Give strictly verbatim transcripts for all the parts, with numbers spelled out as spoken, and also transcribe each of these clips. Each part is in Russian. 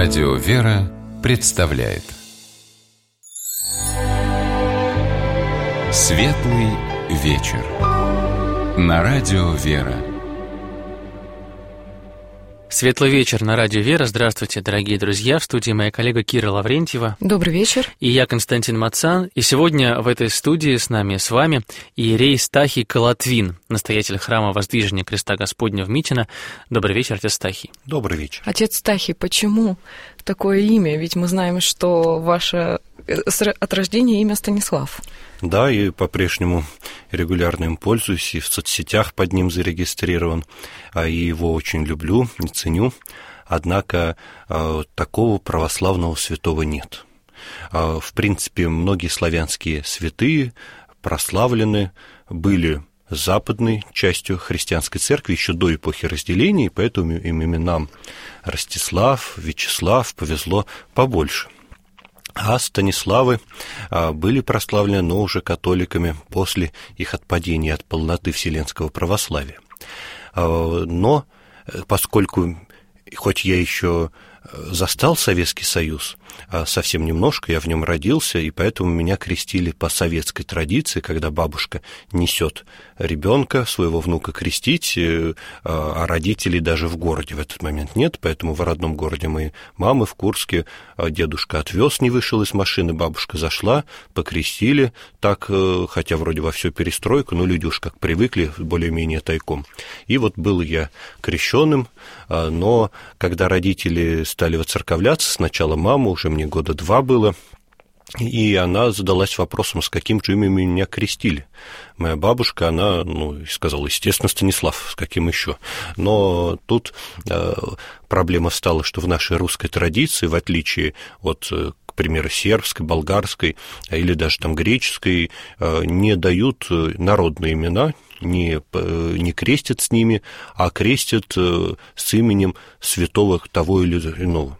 Радио «Вера» представляет Светлый вечер на Радио «Вера». Светлый вечер на Радио «Вера». Здравствуйте, дорогие друзья. В студии моя коллега Кира Лаврентьева. Добрый вечер. И я, Константин Мацан. И сегодня в этой студии с нами, с вами, иерей Стахий Колотвин, настоятель храма Воздвижения Креста Господня в Митино. Добрый вечер, отец Стахий. Добрый вечер. Отец Стахий, почему такое имя? Ведь мы знаем, что ваше от рождения имя Станислав. Да, и по-прежнему регулярно им пользуюсь, и в соцсетях под ним зарегистрирован, и его очень люблю и ценю. Однако такого православного святого нет. В принципе, многие славянские святые прославлены были западной частью христианской церкви еще до эпохи разделения, и поэтому им именам Ростислав, Вячеслав повезло побольше. А Станиславы были прославлены, но уже католиками после их отпадения от полноты вселенского православия. Но поскольку, хоть я еще застал Советский Союз, совсем немножко, я в нем родился, и поэтому меня крестили по советской традиции, когда бабушка несет ребенка, своего внука крестить, а родителей даже в городе в этот момент нет, поэтому в родном городе моей мамы в Курске дедушка отвез, не вышел из машины, бабушка зашла, покрестили, так, хотя вроде во всю перестройку, но люди уж как привыкли, более-менее тайком. И вот был я крещенным, но когда родители стали воцерковляться, сначала мама, уже мне года два было, и она задалась вопросом, с каким же именем меня крестили. Моя бабушка, она, ну, сказала, естественно, Станислав, с каким еще. Но тут э, проблема стала, что в нашей русской традиции, в отличие от, к примеру, сербской, болгарской или даже там греческой, э, не дают народные имена, не, не крестят с ними, а крестят э, с именем святого того или иного.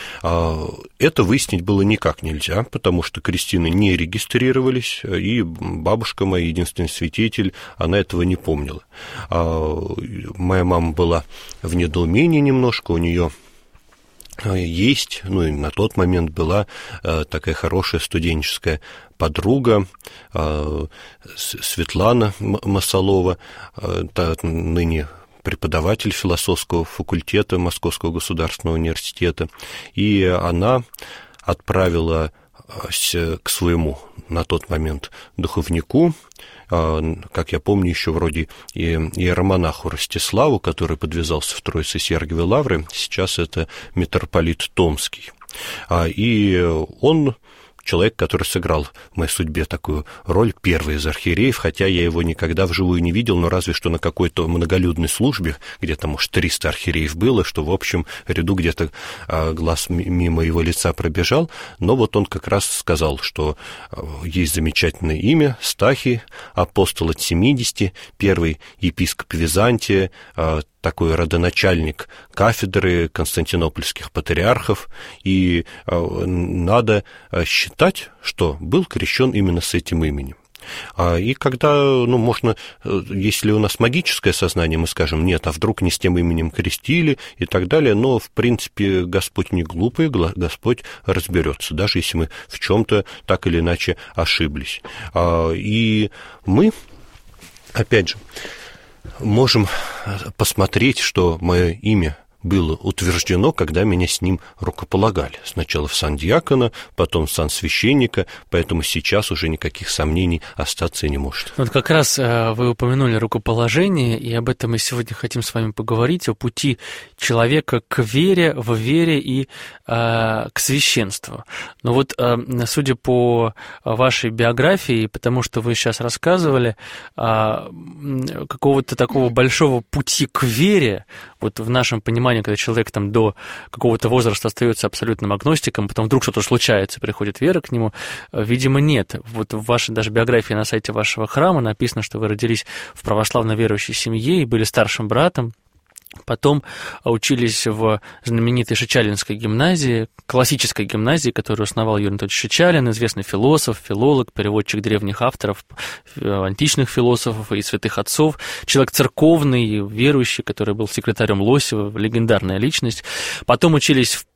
Это выяснить было никак нельзя, потому что крестины не регистрировались, и бабушка моя, единственный святитель, она этого не помнила. Моя мама была в недоумении немножко, у нее есть, ну и на тот момент была такая хорошая студенческая подруга Светлана Масалова, та ныне преподаватель философского факультета Московского государственного университета, и она отправила к своему на тот момент духовнику, как я помню, еще вроде иеромонаху Ростиславу, который подвязался в Троице-Сергиевой Лавре, сейчас это митрополит Томский. И он человек, который сыграл в моей судьбе такую роль, первый из архиереев, хотя я его никогда вживую не видел, но разве что на какой-то многолюдной службе, где там, может, триста архиереев было, что в общем ряду где-то глаз мимо его лица пробежал, но вот он как раз сказал, что есть замечательное имя Стахий, апостол от семидесяти, первый епископ Византия, такой родоначальник кафедры константинопольских патриархов, и надо считать, что был крещен именно с этим именем. И когда, ну, можно, если у нас магическое сознание, мы скажем, нет, а вдруг не с тем именем крестили и так далее, но, в принципе, Господь не глупый, Господь разберется, даже если мы в чем-то так или иначе ошиблись. И мы, опять же, можем посмотреть, что мое имя было утверждено, когда меня с ним рукополагали. Сначала в сан диакона, потом в сан священника, поэтому сейчас уже никаких сомнений остаться не может. Вот как раз вы упомянули рукоположение, и об этом мы сегодня хотим с вами поговорить, о пути человека к вере, в вере и а, к священству. Но вот, а, судя по вашей биографии, потому что вы сейчас рассказывали, а, какого-то такого большого пути к вере, вот в нашем понимании, когда человек там до какого-то возраста остается абсолютным агностиком, потом вдруг что-то случается, приходит вера к нему, видимо, нет. Вот в вашей даже биографии на сайте вашего храма написано, что вы родились в православно верующей семье и были старшим братом. Потом учились в знаменитой Шичалинской гимназии, классической гимназии, которую основал Юрий Анатольевич Шичалин, известный философ, филолог, переводчик древних авторов, античных философов и святых отцов, человек церковный, верующий, который был секретарем Лосева, легендарная личность. Потом учились в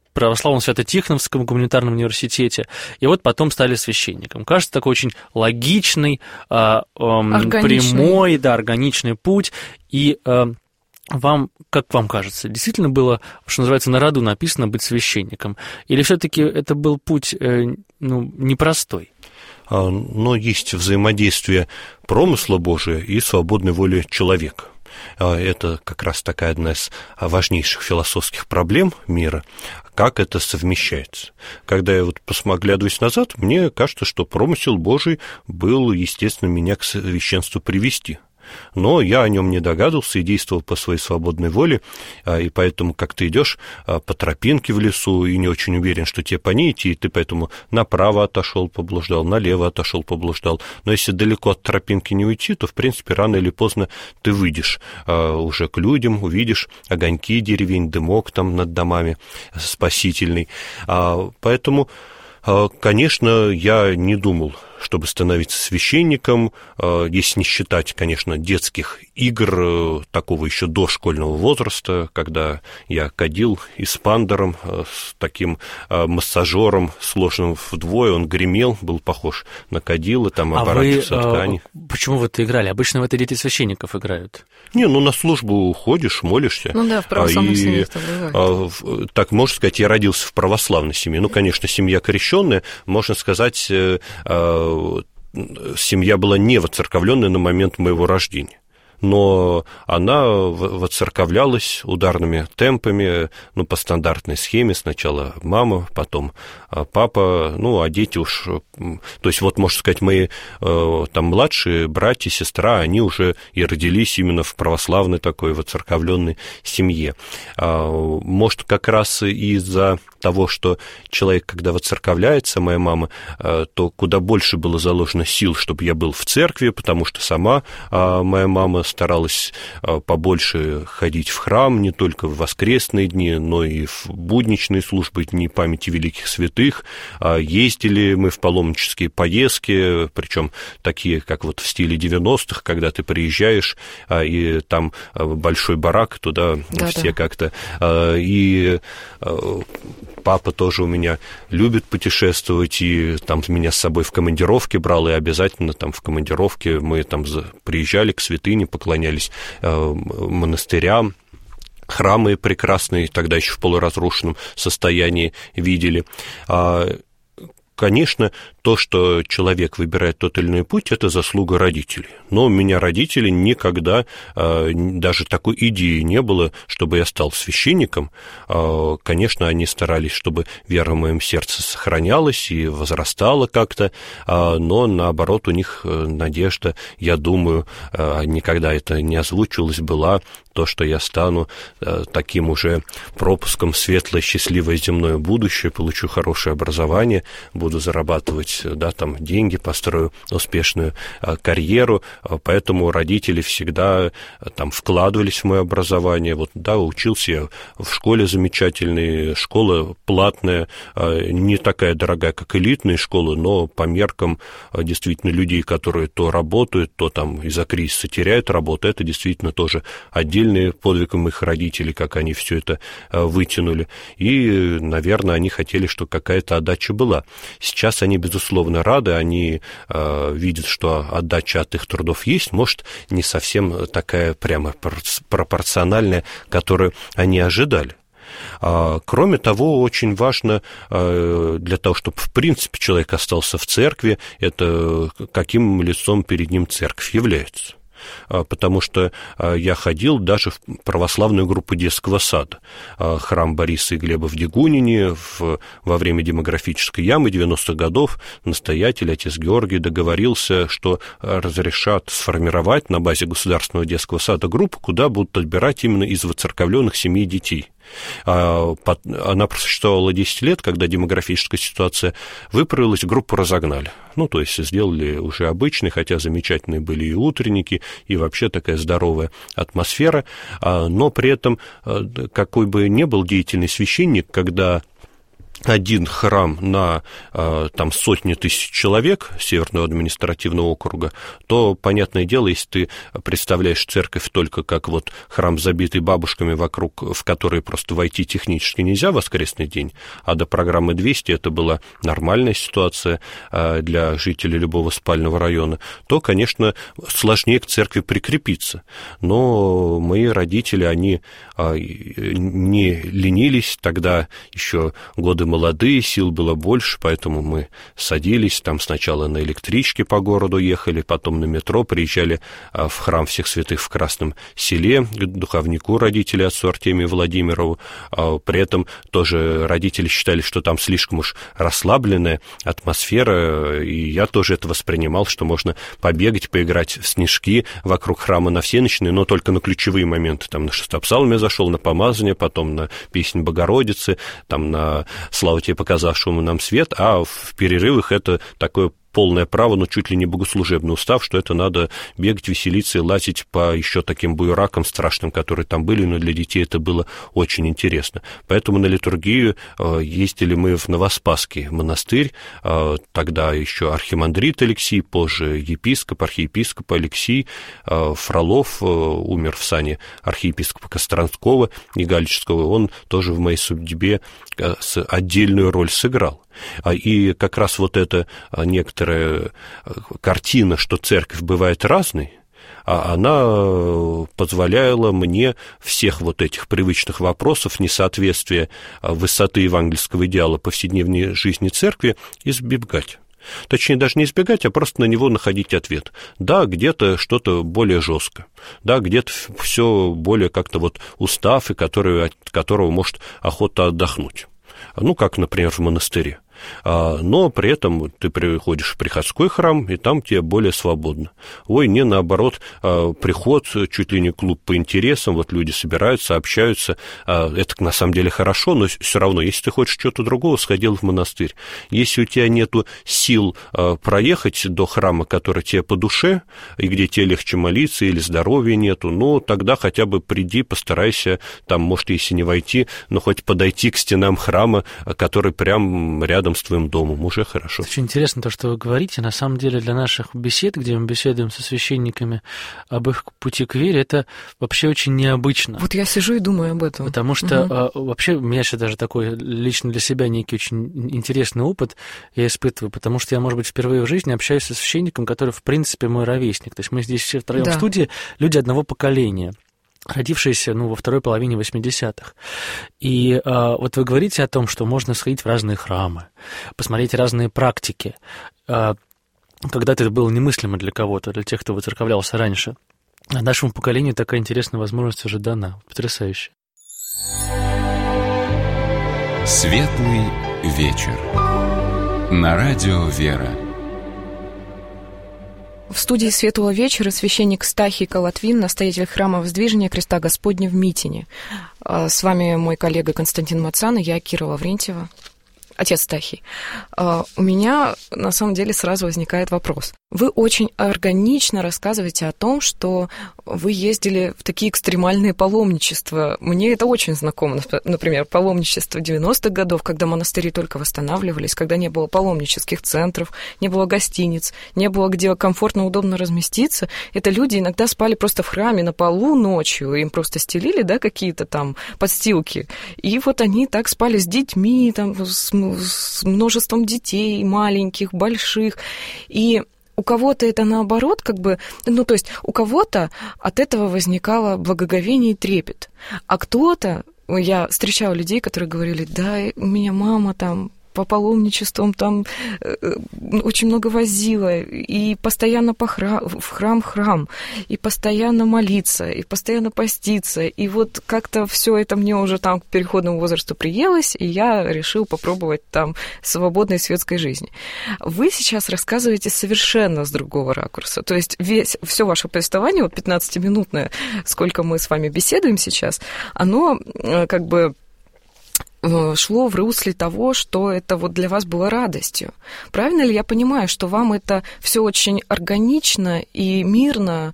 православном Свято-Тихоновском гуманитарном университете, и вот потом стали священником. Кажется, такой очень логичный, э, э, прямой, да, органичный путь, и э, вам, как вам кажется, действительно было, что называется, на роду написано быть священником, или все-таки это был путь э, ну, непростой? Но есть взаимодействие промысла Божия и свободной воли человека. Это как раз такая одна из важнейших философских проблем мира, как это совмещается. Когда я вот оглядываюсь назад, мне кажется, что промысел Божий был, естественно, меня к священству привести. Но я о нем не догадывался и действовал по своей свободной воле, и поэтому, как ты идешь по тропинке в лесу и не очень уверен, что тебе по ней идти, и ты поэтому направо отошел, поблуждал, налево отошел, поблуждал. Но если далеко от тропинки не уйти, то, в принципе, рано или поздно ты выйдешь уже к людям, увидишь огоньки деревень, дымок там над домами спасительный. Поэтому, конечно, я не думал, чтобы становиться священником, если не считать, конечно, детских игр такого еще дошкольного возраста, когда я кадил эспандером с таким массажером, сложенным вдвое, он гремел, был похож на кадила, там оборачивался от ткани. А почему вы это играли? Обычно в это дети священников играют. Не, ну на службу ходишь, молишься. Ну да, в православной семье это бывает. Так, можно сказать, я родился в православной семье. Ну, конечно, семья крещенная, можно сказать, семья была не воцерковленная на момент моего рождения, но она воцерковлялась ударными темпами, ну, по стандартной схеме. Сначала мама, потом папа, ну, а дети уж... То есть, вот, можно сказать, мои там младшие братья, сестра, они уже и родились именно в православной такой воцерковленной семье. Может, как раз из-за того, что человек, когда воцерковляется, моя мама, то куда больше было заложено сил, чтобы я был в церкви, потому что сама моя мама старалась побольше ходить в храм, не только в воскресные дни, но и в будничные службы, дни памяти великих святых. Ездили мы в паломнические поездки, причем такие, как вот в стиле девяностых, когда ты приезжаешь, и там большой барак, туда да, все да. как-то... И папа тоже у меня любит путешествовать, и там меня с собой в командировке брал, и обязательно там в командировке мы там приезжали к святыне, поклонялись э, монастырям, храмы прекрасные, тогда еще в полуразрушенном состоянии видели. Конечно, то, что человек выбирает тот или иной путь, это заслуга родителей. Но у меня родители никогда, даже такой идеи не было, чтобы я стал священником. Конечно, они старались, чтобы вера в моем сердце сохранялась и возрастала как-то, но, наоборот, у них надежда, я думаю, никогда это не озвучивалось, была то, что я стану таким уже пропуском в светлое, счастливое земное будущее, получу хорошее образование, буду зарабатывать, да, там, деньги, построю успешную карьеру, поэтому родители всегда там вкладывались в мое образование. Вот, да, учился я в школе замечательной, школа платная, не такая дорогая, как элитные школы, но по меркам действительно людей, которые то работают, то там из-за кризиса теряют работу, это действительно тоже отдельный подвиг моих родителей, как они все это вытянули. И, наверное, они хотели, чтобы какая-то отдача была. Сейчас они, безусловно, рады, они э, видят, что отдача от их трудов есть, может, не совсем такая прямо пропорциональная, которую они ожидали. А, кроме того, очень важно э, для того, чтобы, в принципе, человек остался в церкви, это каким лицом перед ним церковь является. Потому что я ходил даже в православную группу детского сада. Храм Бориса и Глеба в Дегунине в, во время демографической ямы девяностых годов настоятель, отец Георгий, договорился, что разрешат сформировать на базе государственного детского сада группу, куда будут отбирать именно из воцерковленных семей детей. Она просуществовала десять лет, когда демографическая ситуация выправилась, группу разогнали. Ну, то есть сделали уже обычный, хотя замечательные были и утренники, и вообще такая здоровая атмосфера. Но при этом, какой бы ни был деятельный священник, когда один храм на там, сотни тысяч человек Северного административного округа, то, понятное дело, если ты представляешь церковь только как вот храм, забитый бабушками, вокруг, в который просто войти технически нельзя в воскресный день, а до программы двести это была нормальная ситуация для жителей любого спального района, то, конечно, сложнее к церкви прикрепиться. Но мои родители, они не ленились, тогда еще годы молодые, сил было больше, поэтому мы садились, там сначала на электричке по городу ехали, потом на метро, приезжали в храм Всех Святых в Красном Селе, к духовнику родителей, отцу Артемию Владимирову. При этом тоже родители считали, что там слишком уж расслабленная атмосфера, и я тоже это воспринимал, что можно побегать, поиграть в снежки вокруг храма на всеночные, но только на ключевые моменты. Там на шестопсалме зашел, на помазание, потом на песнь Богородицы, там на «Слава тебе, показавшему нам свет», а в перерывах это такое полное право, но чуть ли не богослужебный устав, что это надо бегать, веселиться и лазить по еще таким буеракам страшным, которые там были, но для детей это было очень интересно. Поэтому на литургию ездили мы в Новоспасский монастырь, тогда еще архимандрит Алексий, позже епископ, архиепископ Алексий Фролов, умер в сане архиепископа Костромского и Галического, он тоже в моей судьбе отдельную роль сыграл. И как раз вот эта некоторая картина, что церковь бывает разной, она позволяла мне всех вот этих привычных вопросов, несоответствия высоты евангельского идеала повседневной жизни церкви избегать. Точнее, даже не избегать, а просто на него находить ответ. Да, где-то что-то более жестко, да, где-то все более как-то вот устав, и который, от которого может охота отдохнуть. Ну, как, например, в монастыре. Но при этом ты приходишь в приходской храм, и там тебе более свободно. Ой, не, наоборот, приход, чуть ли не клуб по интересам, вот люди собираются, общаются, это на самом деле хорошо, но все равно, если ты хочешь чего-то другого, сходил в монастырь. Если у тебя нету сил проехать до храма, который тебе по душе, и где тебе легче молиться, или здоровья нету, ну, тогда хотя бы приди, постарайся, там, может, если не войти, но хоть подойти к стенам храма, который прям рядом с твоим домом, уже хорошо. Очень интересно то, что вы говорите. На самом деле для наших бесед, где мы беседуем со священниками об их пути к вере, это вообще очень необычно. Вот я сижу и думаю об этом. Потому что угу. вообще у меня сейчас даже такой лично для себя некий очень интересный опыт я испытываю, потому что я, может быть, впервые в жизни общаюсь со священником, который, в принципе, мой ровесник. То есть мы здесь все втроем да. в студии, люди одного поколения, родившиеся, ну, во второй половине восьмидесятых. И а, вот вы говорите о том, что можно сходить в разные храмы, посмотреть разные практики. А, когда-то это было немыслимо для кого-то, для тех, кто выцерковлялся раньше. А нашему поколению такая интересная возможность уже дана. Потрясающе. Светлый вечер. На радио «Вера». В студии «Светлого вечера» священник Стахий Колотвин, настоятель храма Воздвижения Креста Господня в Митине. С вами мой коллега Константин Мацан и я, Кира Лаврентьева, отец Стахий. У меня, на самом деле, сразу возникает вопрос. Вы очень органично рассказываете о том, что вы ездили в такие экстремальные паломничества. Мне это очень знакомо. Например, паломничество девяностых годов, когда монастыри только восстанавливались, когда не было паломнических центров, не было гостиниц, не было где комфортно, удобно разместиться. Это люди иногда спали просто в храме на полу ночью, им просто стелили, да, какие-то там подстилки. И вот они так спали с детьми, там, с, с множеством детей, маленьких, больших. И у кого-то это наоборот, как бы, ну, то есть у кого-то от этого возникало благоговение и трепет, а кто-то, я встречала людей, которые говорили, да, у меня мама там по паломничествам там э, очень много возила, и постоянно по храм, в храм-храм, и постоянно молиться, и постоянно поститься, и вот как-то все это мне уже там к переходному возрасту приелось, и я решил попробовать там свободной светской жизни. Вы сейчас рассказываете совершенно с другого ракурса, то есть весь, все ваше повествование, вот пятнадцатиминутное, сколько мы с вами беседуем сейчас, оно э, как бы шло в русле того, что это вот для вас было радостью. Правильно ли я понимаю, что вам это все очень органично и мирно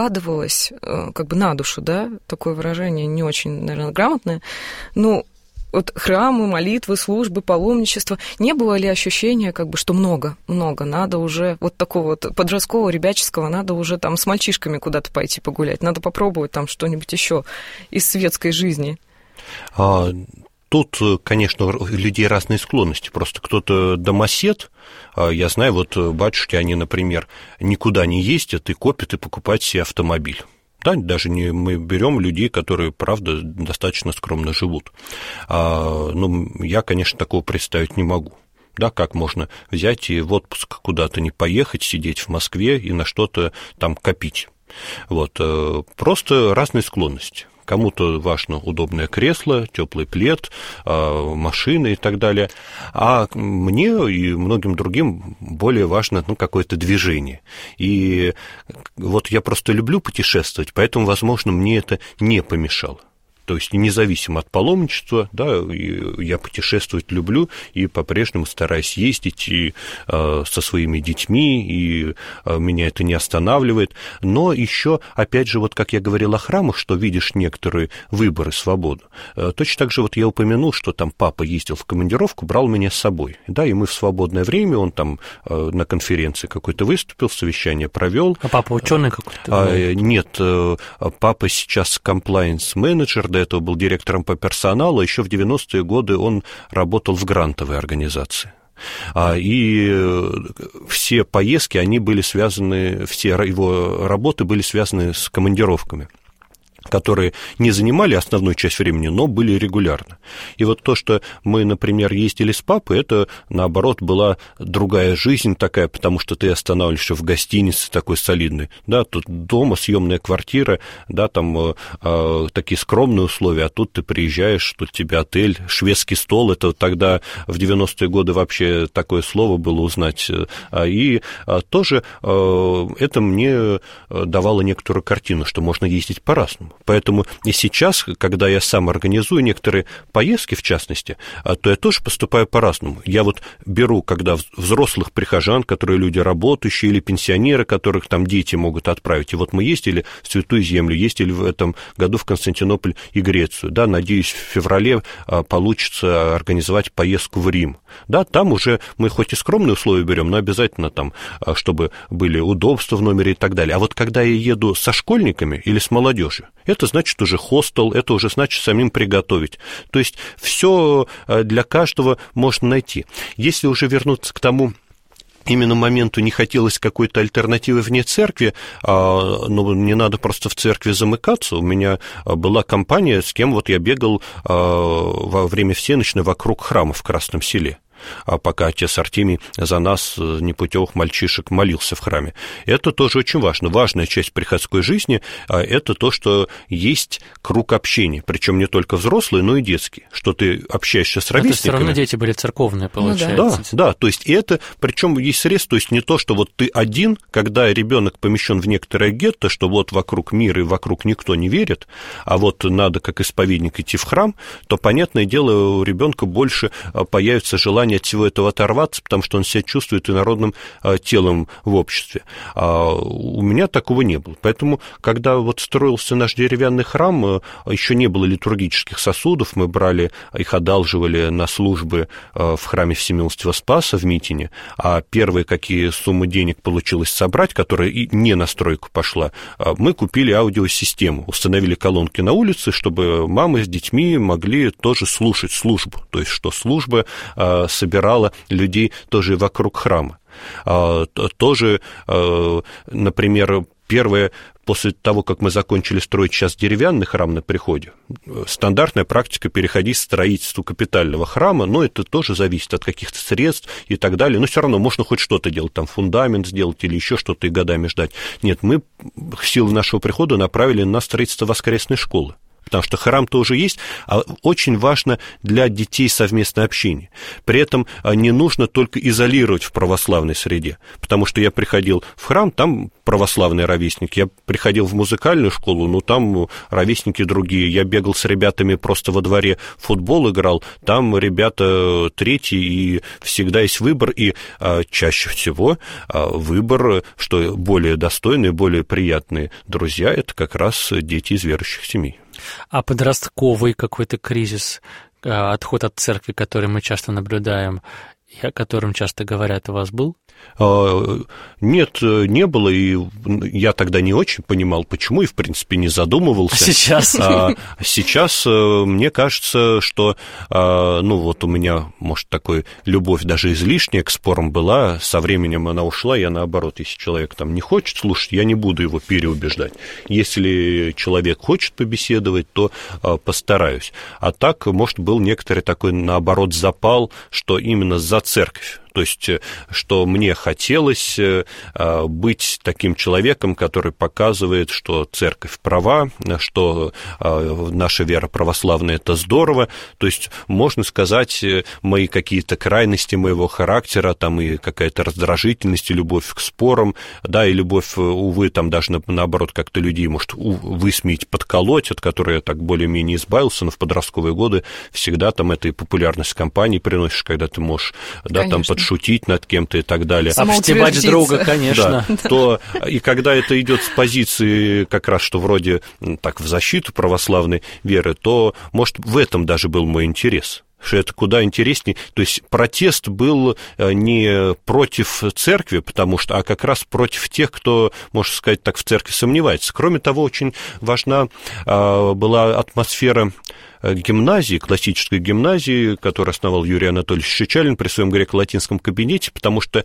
укладывалось как бы на душу, да? Такое выражение не очень, наверное, грамотное. Ну, вот храмы, молитвы, службы, паломничество. Не было ли ощущения, как бы, что много, много, надо уже вот такого вот подросткового, ребяческого, надо уже там с мальчишками куда-то пойти погулять, надо попробовать там что-нибудь еще из светской жизни? А, тут, конечно, у людей разные склонности. Просто кто-то домосед. Я знаю, вот батюшки, они, например, никуда не ездят и копят и покупают себе автомобиль. Да, даже не мы берем людей, которые, правда, достаточно скромно живут. А, ну, я, конечно, такого представить не могу. Да, как можно взять и в отпуск куда-то не поехать, сидеть в Москве и на что-то там копить. Вот, просто разные склонности. Кому-то важно удобное кресло, теплый плед, машины и так далее. А мне и многим другим более важно, ну, какое-то движение. И вот я просто люблю путешествовать, поэтому, возможно, мне это не помешало. То есть независимо от паломничества, да, я путешествовать люблю и по-прежнему стараюсь ездить и, э, со своими детьми, и э, меня это не останавливает. Но еще, опять же, вот как я говорил о храмах, что видишь некоторые выборы, свободу. Э, точно так же вот я упомянул, что там папа ездил в командировку, брал меня с собой. Да, и мы в свободное время, он там э, на конференции какой-то выступил, совещание провел. А папа ученый какой-то? А, нет, э, папа сейчас комплаенс-менеджер, до этого был директором по персоналу, еще в девяностые годы он работал в грантовой организации. И все поездки, они были связаны, все его работы были связаны с командировками, которые не занимали основную часть времени, но были регулярно. И вот то, что мы, например, ездили с папой, это, наоборот, была другая жизнь такая, потому что ты останавливаешься в гостинице такой солидной, да, тут дома съемная квартира, да, там э, такие скромные условия, а тут ты приезжаешь, тут тебе отель, шведский стол, это тогда в девяностые годы вообще такое слово было узнать, и тоже э, это мне давало некоторую картину, что можно ездить по-разному. Поэтому и сейчас, когда я сам организую некоторые поездки, в частности, то я тоже поступаю по-разному. Я вот беру, когда взрослых прихожан, которые люди работающие, или пенсионеры, которых там дети могут отправить. И вот мы ездили в Святую Землю, ездили в этом году в Константинополь и Грецию. Да, надеюсь, в феврале получится организовать поездку в Рим. Да, там уже мы хоть и скромные условия берем, но обязательно там, чтобы были удобства в номере и так далее. А вот когда я еду со школьниками или с молодежью, это значит уже хостел, это уже значит самим приготовить. То есть все для каждого можно найти. Если уже вернуться к тому именно моменту, не хотелось какой-то альтернативы вне церкви, но не надо просто в церкви замыкаться. У меня была компания, с кем вот я бегал во время всеночной вокруг храма в Красном Селе, а пока отец Артемий за нас, непутевых мальчишек, молился в храме. Это тоже очень важно. Важная часть приходской жизни – это то, что есть круг общения, причем не только взрослые, но и детские, что ты общаешься с ровесниками. Это все равно дети были церковные, получается. Ну, да, да, то есть это, причем есть средства, то есть не то, что вот ты один, когда ребенок помещен в некоторое гетто, что вот вокруг мира и вокруг никто не верит, а вот надо как исповедник идти в храм, то, понятное дело, у ребенка больше появится желание от всего этого оторваться, потому что он себя чувствует инородным а, телом в обществе. А у меня такого не было. Поэтому, когда вот строился наш деревянный храм, а, еще не было литургических сосудов, мы брали, их одалживали на службы а, в храме Всемилостивого Спаса в Митине, а первые, какие суммы денег получилось собрать, которая и не на стройку пошла, а, мы купили аудиосистему, установили колонки на улице, чтобы мамы с детьми могли тоже слушать службу, то есть что служба а, собирала людей тоже вокруг храма. Тоже, например, первое, после того, как мы закончили строить сейчас деревянный храм на Приходе, стандартная практика переходить к строительству капитального храма, но это тоже зависит от каких-то средств и так далее, но все равно можно хоть что-то делать, там фундамент сделать или еще что-то и годами ждать. Нет, мы силы нашего прихода направили на строительство воскресной школы. Потому что храм тоже есть, а очень важно для детей совместное общение. При этом не нужно только изолировать в православной среде, потому что я приходил в храм, там православный ровесник, я приходил в музыкальную школу, ну, там ровесники другие, я бегал с ребятами просто во дворе, в футбол играл, там ребята третьи, и всегда есть выбор, и а, чаще всего а, выбор, что более достойные, более приятные друзья, это как раз дети из верующих семей. А подростковый какой-то кризис, отход от церкви, который мы часто наблюдаем, и о котором часто говорят, у вас был? Нет, не было, и я тогда не очень понимал, почему, и, в принципе, не задумывался. А сейчас? А сейчас мне кажется, что, ну, вот у меня, может, такой любовь даже излишняя к спорам была, со временем она ушла, я, наоборот, если человек там не хочет слушать, я не буду его переубеждать. Если человек хочет побеседовать, то постараюсь. А так, может, был некоторый такой, наоборот, запал, что именно за церковь. То есть, что мне хотелось быть таким человеком, который показывает, что церковь права, что наша вера православная – это здорово. То есть, можно сказать, мои какие-то крайности моего характера, там и какая-то раздражительность, и любовь к спорам, да, и любовь, увы, там даже наоборот как-то людей может высмеять, подколоть, от которой я так более-менее избавился, но в подростковые годы всегда там это и популярность компании приносишь, когда ты можешь, да, там под шутить над кем-то и так далее. Обстебать друга, конечно. Да, то, и когда это идет с позиции как раз, что вроде так в защиту православной веры, то, может, в этом даже был мой интерес. Что это куда интереснее. То есть протест был не против церкви, потому что, а как раз против тех, кто, можно сказать так, в церкви сомневается. Кроме того, очень важна была атмосфера гимназии, классической гимназии, которую основал Юрий Анатольевич Шичалин при своем греко-латинском кабинете, потому что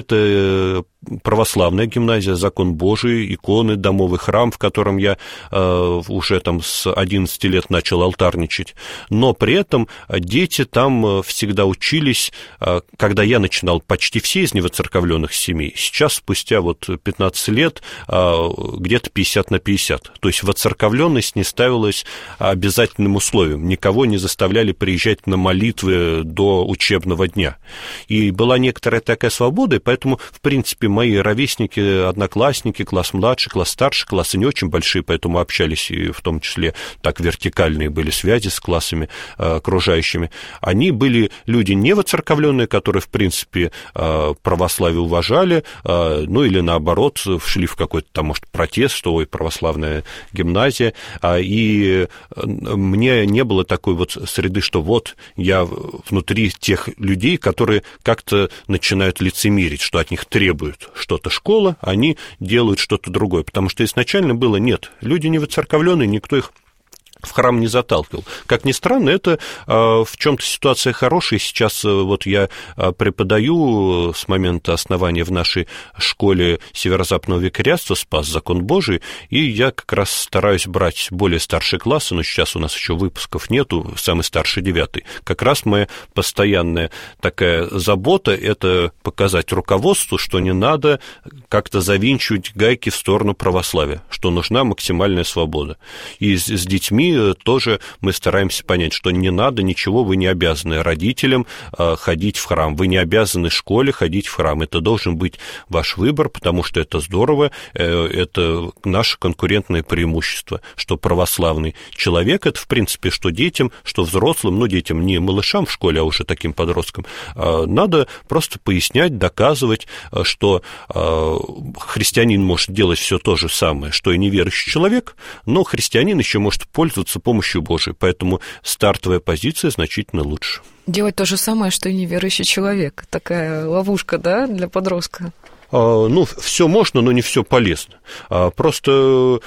это православная гимназия, закон Божий, иконы, домовый храм, в котором я э, уже там с одиннадцати лет начал алтарничать. Но при этом дети там всегда учились, э, когда я начинал, почти все из невоцерковленных семей. Сейчас, спустя вот пятнадцать лет, э, где-то пятьдесят на пятьдесят. То есть воцерковленность не ставилась обязательным условием. Никого не заставляли приезжать на молитвы до учебного дня. И была некоторая такая свобода, и поэтому, в принципе, мои ровесники, одноклассники, класс младший, класс старший, классы не очень большие, поэтому общались, и в том числе так вертикальные были связи с классами э, окружающими. Они были люди невоцерковленные, которые, в принципе, э, православие уважали, э, ну или наоборот, шли в какой-то там, может, протест, что, ой, православная гимназия, э, и мне не было такой вот среды, что вот я внутри тех людей, которые как-то начинают лицемерить, что от них требуют что-то школа, они делают что-то другое, потому что изначально было нет, люди не воцерковленные, никто их в храм не заталкивал. Как ни странно, это в чем-то ситуация хорошая. Сейчас вот я преподаю с момента основания в нашей школе Северо-Западного викариатства «Спас закон Божий», и я как раз стараюсь брать более старшие классы, но сейчас у нас еще выпусков нету, самый старший девятый. Как раз моя постоянная такая забота – это показать руководству, что не надо как-то завинчивать гайки в сторону православия, что нужна максимальная свобода. И с, с детьми тоже мы стараемся понять, что не надо ничего, вы не обязаны родителям э, ходить в храм, вы не обязаны школе ходить в храм. Это должен быть ваш выбор, потому что это здорово, э, это наше конкурентное преимущество, что православный человек, это, в принципе, что детям, что взрослым, ну, детям не малышам в школе, а уже таким подросткам, э, надо просто пояснять, доказывать, э, что э, христианин может делать все то же самое, что и неверующий человек, но христианин еще может пользоваться помощью Божией, поэтому стартовая позиция значительно лучше. Делать то же самое, что и неверующий человек. Такая ловушка, да, для подростка? Ну, все можно, но не все полезно. Просто,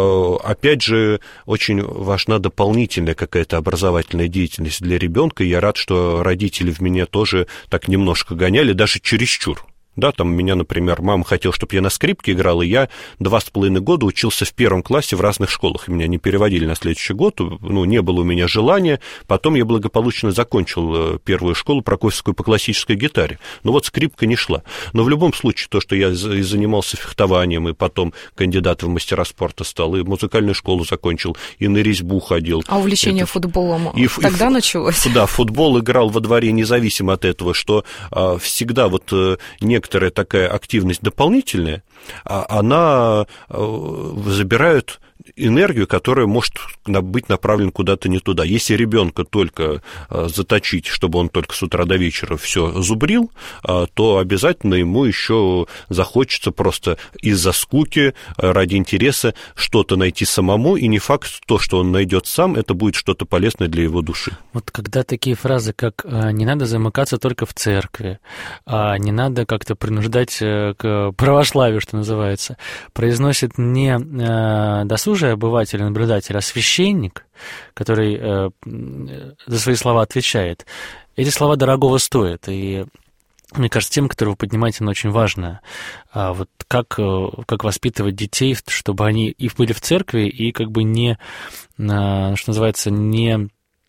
опять же, очень важна дополнительная какая-то образовательная деятельность для ребенка. Я рад, что родители в меня тоже так немножко гоняли, даже чересчур. Да, там меня, например, мама хотела, чтобы я на скрипке играл, и я два с половиной года учился в первом классе в разных школах. Меня не переводили на следующий год, ну, не было у меня желания. Потом я благополучно закончил первую школу Прокофьевскую по классической гитаре. Но вот скрипка не шла. Но в любом случае, то, что я и занимался фехтованием, и потом кандидат в мастера спорта стал, и музыкальную школу закончил, и на резьбу ходил. А увлечение Это... футболом и, тогда и, началось? Да, футбол играл во дворе независимо от этого, что а, всегда вот не некоторая такая активность дополнительная, она забирает энергию, которая может быть направлена куда-то не туда. Если ребенка только заточить, чтобы он только с утра до вечера все зубрил, то обязательно ему еще захочется просто из-за скуки, ради интереса что-то найти самому, и не факт, то, что он найдет сам, это будет что-то полезное для его души. Вот когда такие фразы, как «не надо замыкаться только в церкви», «не надо как-то принуждать к православию», что называется, произносит не досужий обыватель, наблюдатель, а священник, который э, за свои слова отвечает, эти слова дорогого стоят. И мне кажется, тема, которую вы поднимаете, она очень важная. А вот как, как воспитывать детей, чтобы они и были в церкви, и как бы не, что называется, не...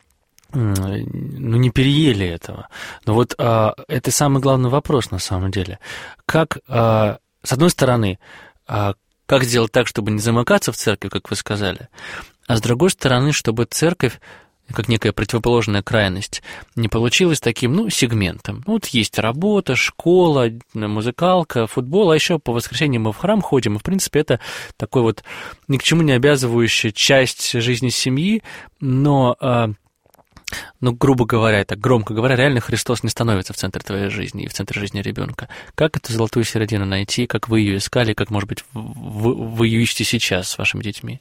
ну, не переели этого. Но вот а, это самый главный вопрос на самом деле. Как, а, с одной стороны, а, как сделать так, чтобы не замыкаться в церкви, как вы сказали, а с другой стороны, чтобы церковь, как некая противоположная крайность, не получилась таким, ну, сегментом. Ну, вот есть работа, школа, музыкалка, футбол, а еще по воскресеньям мы в храм ходим, и, в принципе, это такой вот ни к чему не обязывающая часть жизни семьи, но... Ну, грубо говоря, так громко говоря, реально Христос не становится в центре твоей жизни и в центре жизни ребенка. Как эту золотую середину найти, как вы ее искали, как, может быть, вы, вы ее ищете сейчас с вашими детьми?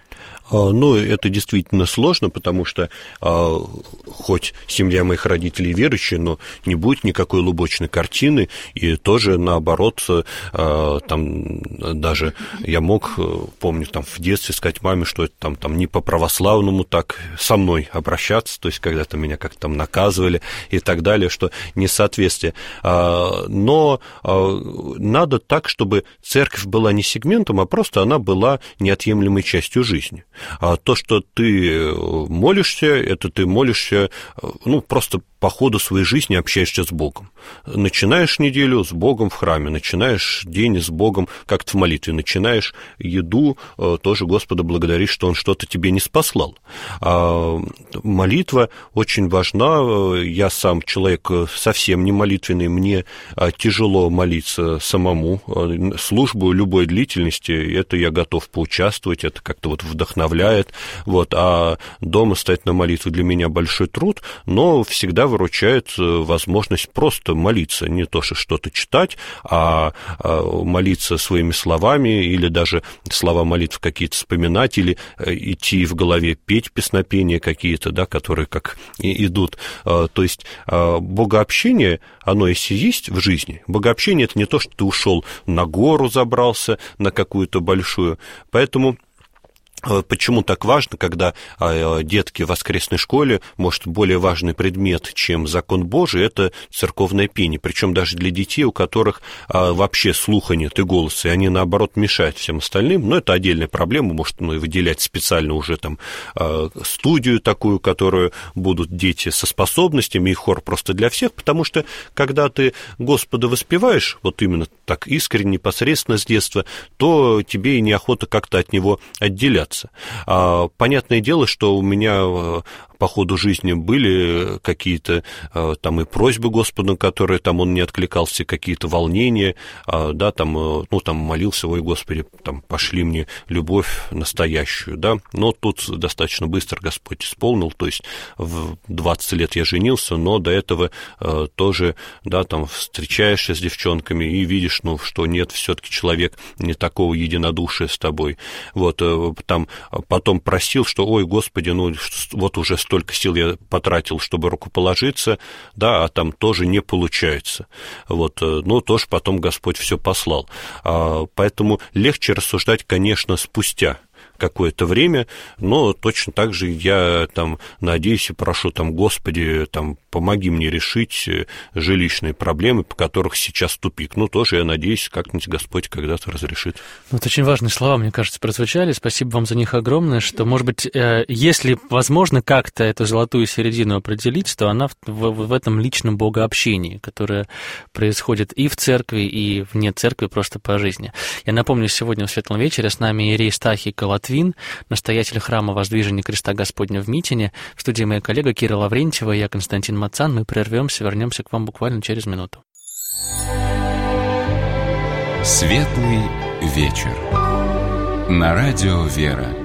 Ну, это действительно сложно, потому что а, хоть семья моих родителей верующая, но не будет никакой лубочной картины, и тоже наоборот, а, там даже я мог, помню, там в детстве сказать маме, что это там, там не по-православному так со мной обращаться, то есть когда-то меня как-то там наказывали и так далее, что несоответствие. А, но а, надо так, чтобы церковь была не сегментом, а просто она была неотъемлемой частью жизни. А то, что ты молишься, это ты молишься, ну, просто по ходу своей жизни общаешься с Богом. Начинаешь неделю с Богом в храме, начинаешь день с Богом как-то в молитве, начинаешь еду, тоже Господа благодаришь, что Он что-то тебе не спаслал. А молитва очень важна. Я сам человек совсем не молитвенный, мне тяжело молиться самому. Службу любой длительности, это я готов поучаствовать, это как-то вот вдохновляет. Вот. А дома стоять на молитву для меня большой труд, но всегда выручает возможность просто молиться, не то что что-то читать, а молиться своими словами, или даже слова молитв какие-то вспоминать, или идти в голове петь песнопения какие-то, да, которые как и идут. То есть богообщение, оно если есть в жизни, богообщение — это не то, что ты ушел на гору, забрался на какую-то большую, поэтому... Почему так важно, когда детки в воскресной школе, может, более важный предмет, чем закон Божий, это церковное пение, причем даже для детей, у которых вообще слуха нет и голоса, и они, наоборот, мешают всем остальным, но это отдельная проблема, может, ну, выделять специально уже там студию такую, которую будут дети со способностями, и хор просто для всех, потому что, когда ты Господа воспеваешь, вот именно так искренне, непосредственно с детства, то тебе и неохота как-то от Него отделяться. Понятное дело, что у меня по ходу жизни были какие-то там и просьбы Господу, на которые там он не откликался, какие-то волнения, да, там, ну, там молился: ой, Господи, там, пошли мне любовь настоящую, да, но тут достаточно быстро Господь исполнил, то есть в двадцать лет я женился, но до этого тоже, да, там, встречаешься с девчонками и видишь, ну, что нет, все-таки человек не такого единодушия с тобой, вот, там, потом просил, что, ой, Господи, ну, вот уже столько сил я потратил, чтобы рукоположиться, да, а там тоже не получается. Вот, ну, тоже потом Господь все послал. Поэтому легче рассуждать, конечно, спустя какое-то время, но точно так же я там надеюсь и прошу там: Господи, там, помоги мне решить жилищные проблемы, по которых сейчас тупик. Ну, тоже я надеюсь, как-нибудь Господь когда-то разрешит. Вот очень важные слова, мне кажется, прозвучали. Спасибо вам за них огромное, что, может быть, если возможно как-то эту золотую середину определить, то она в, в, в этом личном богообщении, которое происходит и в церкви, и вне церкви, просто по жизни. Я напомню, сегодня в Светлом вечере с нами иерей Стахий Колотвин, настоятель храма Воздвижения Креста Господня в Митине. В студии моя коллега Кира Лаврентьева, я Константин Мацан. Мы прервемся, вернемся к вам буквально через минуту. Светлый вечер. На радио «Вера».